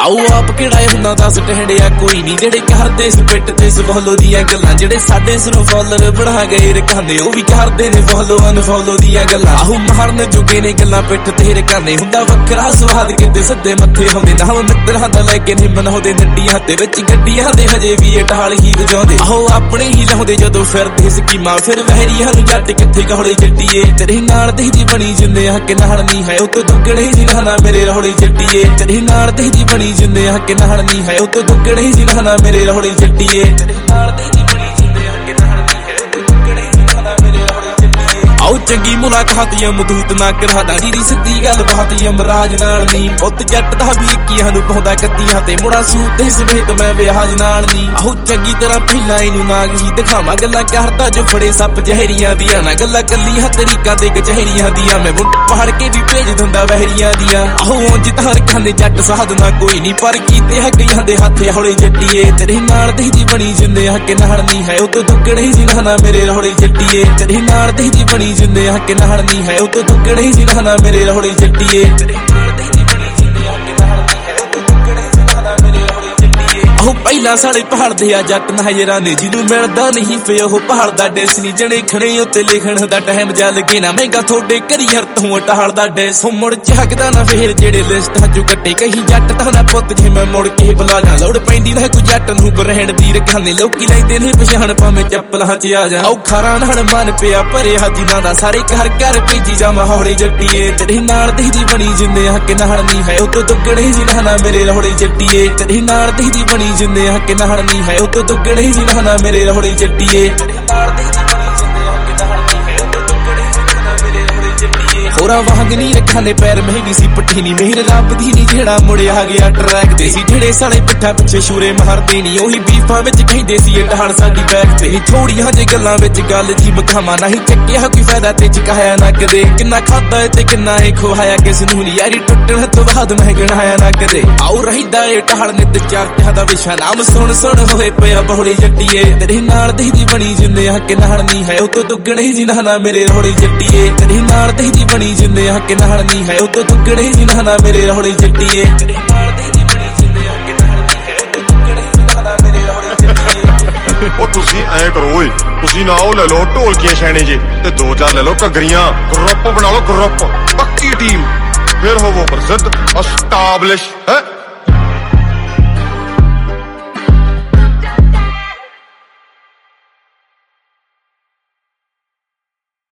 आओ आप किहड़ा हुंदा दस टहड़िया कोई नहीं जेड़े करदे इस पिट ते इस फॉलो दियां गल्लां जेड़े साडे सिरों फॉलोअर बना गए रखांदे ओ भी करदे ने फॉलो अनफॉलो दियां गल्लां आहू मारन जुगे ने गल्लां पिट ते रखांदे हुंदा वखरा स्वाद किते सद्दे मत्थे होंदे ना मित्तरां दा ले के नहीं बनाउंदे नड्डियां ते विच गड्डियां दे हजे भी ये ढाल ही वजाउंदे आहो अपने ही लाउंदे जदों फिरदे स्कीमां फिर वहरियां नूं जट कित्थे गौले जट्टीए तेरे नाल दी दी बनी जिंदे हक नाल नहीं है उतो दुगड़े जिन्हां मेरे रौले जट्टीए तेरे नाल दी दी बनी जिंदे हक नाल नहीं है उतो दुगड़े जिन्हां मेरे रौले जट्टीए तेरे नाल दी दी बनी जिंदे हक नाल नहीं है उतो दुगड़े जिन्हां मेरे रौले जट्टीए आओ चंगी मुलाकात मदूत ना करा दाड़ी दी सिद्धी गल बात यमराज नाल नहीं पुत जट दा भी इक्कियां नूं पाउंदा कत्तियां ते मुड़ा सूत ते समेत मैं विहाज नाल नहीं आओ चंगी तरह पहिला इनू नाग ही दिखावां गल्लां करदा जो फड़े सप जहरियां दियां ना गल्लां कल्लियां तरीकां ते कचहरियां दियां मैं मुंड पहाड़ के भी भेज दिंदा वहरियां दियां आओ उंज तां रखांदे जट साधना कोई नहीं पर कीते हक्कियां दे हत्थे हौले जट्टीए तेरे नाल दी दी बनी जिंदे हक नाल नहीं है उतो दुगड़े जिन्हां मेरे रौले जट्टीए तेरे नाल दी दी बनी जिंदे हक नाल नहीं है उतो दुगड़े जिन्हां मेरे रौले जट्टीए तेरे नाल दी दी बनी जिंदे हक नाल नहीं है उतो दुगड़े जिन्हां मेरे रौले जट्टीए आहो पहला साडे पहाड़ दे आ जट नहजरां ने जिन्नू मिलदा नहीं पे ओह पहाड़ दा डेस नहीं जणे खड़े उत्ते लिखण दा टाइम जा लगे ना महंगा थोड़े करियर तों टहाड़ दा डेस मुड़ झकदा ना फेर जेड़े लिस्टां चों कट्टे कहीं जट दा ना पुੱਤ जे मैं मुड़ के बुला जा लोड़ पैंदी ना कोई जट नूं बरहण दी रखांदे लोकी लैंदे ने पछाण भाਵੇਂ ਚੱਪਲਾਂ 'ਚ ਆ ਜਾ ਔਖਾ ਨਾਲ ਮਨ ਪਿਆ ਭਰਿਆ ਜਿਨ੍ਹਾਂ ਦਾ ਸਾਰੇ ਘਰ ਘਰ ਭੇਜੀ ਜਾਵਾਂ ਹੌਲੇ ਜੱਟੀਏ ਤੇਰੇ ਨਾਲ ਦੀ ਦੀ ਬਣੀ ਜਿੰਦੇ ਹੱਕ ਨਾਲ ਨਹੀਂ ਹੈ ਉਤੋਂ ਦੁੱਗੜੇ ਜਿਨ੍ਹਾਂ ਮੇਰੇ ਰੌਲੇ ਜੱਟੀਏ ਤੇਰੇ ਨਾਲ ਦੀ ਦੀ ਬਣੀ ਜਿੰਦੇ ਹੱਕ ਨਾਲ ਨਹੀਂ ਹੈ ਉਤੋਂ ਦੁੱਗੜੇ ਜਿਨ੍ਹਾਂ ਮੇਰੇ ਰੌਲੇ ਜੱਟੀਏ ਤੇਰੇ ਨਾਲ ਦੀ ਦੀ ਬਣੀ ਜਿੰਦੇ ਹੱਕ ਨਾਲ ਨਹੀਂ ਹੈ ਉਤੋਂ ਦੁੱਗੜੇ ਜਿਨ੍ਹਾਂ ਮੇਰੇ ਰੌਲੇ ਜੱਟੀਏ ਹੋਰਾਂ ਵਾਂਗ ਨਹੀਂ ਰੱਖਾਂਦੇ ਪੈਰ ਮਹਿੰਗੀ ਸੀ ਪੱਠੀ ਨਹੀਂ ਮਿਹਰ ਰੱਬ ਦੀ ਨਹੀਂ ਜਿਹੜਾ ਮੁੜਿਆ ਗਿਆ ਟਰੈਕ ਤੇ ਸੀ ਜਿਹੜੇ ਸਾਲੇ ਪਿੱਠਾਂ ਪਿੱਛੇ ਸ਼ੂਰੇ ਮਾਰਦੇ ਨਹੀਂ ਉਹੀ ਬੀਫਾਂ ਵਿੱਚ ਕਹਿੰਦੇ ਸੀ ਇਹ ਢਾਲ ਸਾਡੀ ਬੈਕ ਤੇ ਥੋੜੀਆਂ ਜੇ ਗੱਲਾਂ ਵਿੱਚ ਗੱਲ ਜੀ ਮਖਾਵਾਂ ਨਹੀਂ ਚੱਕਿਆ ਕੋਈ ਫਾਇਦਾ ਤੇ ਚਕਾਇਆ ਨਾ ਕਦੇ ਕਿੰਨਾ ਖਾਦਾ ਤੇ ਕਿੰਨਾ ਇਹ ਖਵਾਇਆ ਕਿਸ ਨੂੰ ਨਹੀਂ ਯਾਰੀ ਟੁੱਟਣ ਤੋਂ ਬਾਅਦ ਮੈਂ ਗਣਾਇਆ ਨਾ ਕਦੇ ਆਉ ਰਹਿਦਾ ਇਹ ਢਾਲ ਨਿੱਤ ਚਰਚਾ ਦਾ ਵਿਸ਼ਾ ਨਾਮ ਸੁਣ ਸੁਣ ਹੋਏ ਪਿਆ ਬਹੁੜੀ ਜੱਟੀਏ ਤੇਰੇ ਨਾਲ ਦੀ ਦੀ ਬਣੀ ਜਿੰਦੇ ਹੱਕ ਨਾਲ ਨਹੀਂ ਹੈ ਉਤੋਂ ਦੁੱਗਣੇ ਜਿਨ੍ਹਾਂ ਮੇਰੇ ਰੌਲੇ ਜੱਟੀਏ ਤੇਰੇ ਨਾਲ ਦੀ ਦੀ ਬਣੀ ਜਿੰਦੇ ਹੱਕ ਨਾਲ ਨਹੀਂ ਹੈ ਉਤੋਂ ਦੁੱਗਣੇ ਜਿਨ੍ਹਾਂ ਮੇਰੇ ਰੌਲੇ ਜੱਟੀਏ ਤੇਰੇ ਨਾਲ ਦੀ ਦੀ ਬਣੀ ਜਿੰਦੇ ਹੱਕ ਨਾਲ ਨਹੀਂ ਹੈ ਉਤੋਂ ਦੁੱਗਣੇ ਜਿਨ੍ਹਾਂ ਮੇਰੇ ਰੌਲੇ ਜੱਟੀਏ ਉਹ ਤੁਸੀਂ ਐ ਕਰੋ ਓਏ ਤੁਸੀਂ ਨਾ ਉਹ ਲੈ ਲਓ ਢੋਲਕੀਆਂ ਛੈਣੇ ਜੇ ਤੇ ਦੋ ਚਾਰ ਲੈ ਲਓ ਘੱਗਰੀਆਂ ਗਰੁੱਪ ਬਣਾ ਲਓ ਗਰੁੱਪ ਪੱਕੀ ਟੀਮ ਫਿਰ ਹੋਵੋ ਪ੍ਰਸਿੱਧ ਅਸਟੈਬਲਿਸ਼ ਹੈ